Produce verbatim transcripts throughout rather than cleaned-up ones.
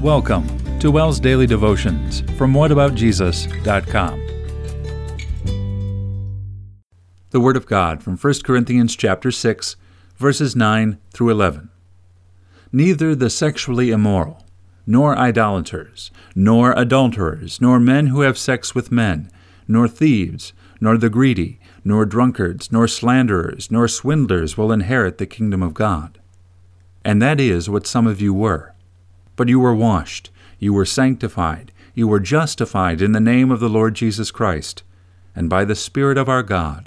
Welcome to WELS Daily Devotions from what about jesus dot com. The Word of God from First Corinthians chapter six, verses nine through eleven. Neither the sexually immoral, nor idolaters, nor adulterers, nor men who have sex with men, nor thieves, nor the greedy, nor drunkards, nor slanderers, nor swindlers will inherit the kingdom of God. And that is what some of you were. But you were washed, you were sanctified, you were justified in the name of the Lord Jesus Christ, and by the Spirit of our God.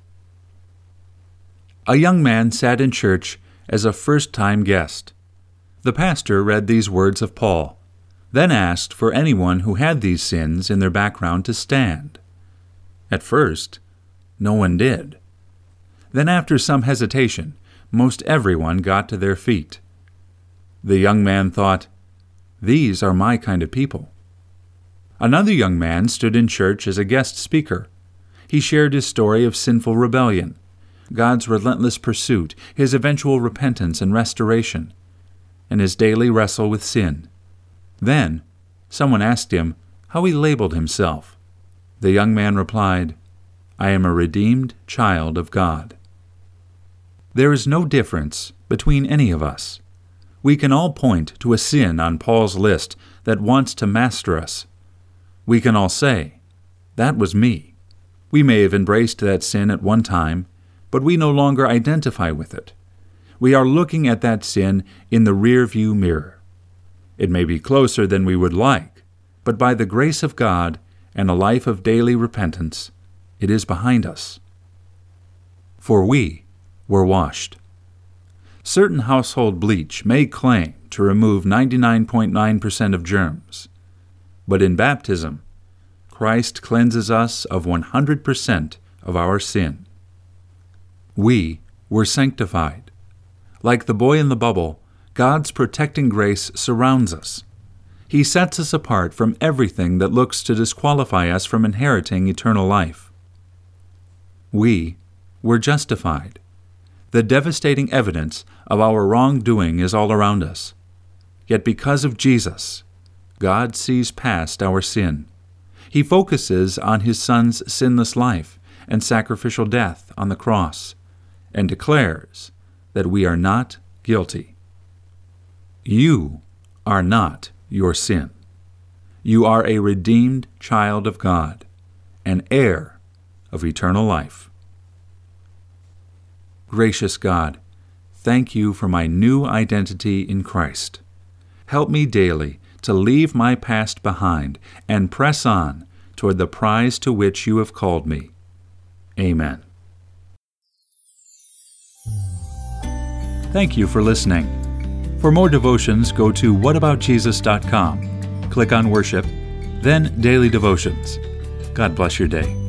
A young man sat in church as a first-time guest. The pastor read these words of Paul, then asked for anyone who had these sins in their background to stand. At first, no one did. Then after some hesitation, most everyone got to their feet. The young man thought, "These are my kind of people." Another young man stood in church as a guest speaker. He shared his story of sinful rebellion, God's relentless pursuit, his eventual repentance and restoration, and his daily wrestle with sin. Then, someone asked him how he labeled himself. The young man replied, "I am a redeemed child of God." There is no difference between any of us. We can all point to a sin on Paul's list that wants to master us. We can all say, "That was me." We may have embraced that sin at one time, but we no longer identify with it. We are looking at that sin in the rear-view mirror. It may be closer than we would like, but by the grace of God and a life of daily repentance, it is behind us. For we were washed. Certain household bleach may claim to remove ninety-nine point nine percent of germs, but in baptism, Christ cleanses us of one hundred percent of our sin. We were sanctified. Like the boy in the bubble, God's protecting grace surrounds us. He sets us apart from everything that looks to disqualify us from inheriting eternal life. We were justified. The devastating evidence of our wrongdoing is all around us. Yet because of Jesus, God sees past our sin. He focuses on His Son's sinless life and sacrificial death on the cross, and declares that we are not guilty. You are not your sin. You are a redeemed child of God, an heir of eternal life. Gracious God, thank you for my new identity in Christ. Help me daily to leave my past behind and press on toward the prize to which you have called me. Amen. Thank you for listening. For more devotions, go to what about jesus dot com. Click on Worship, then Daily Devotions. God bless your day.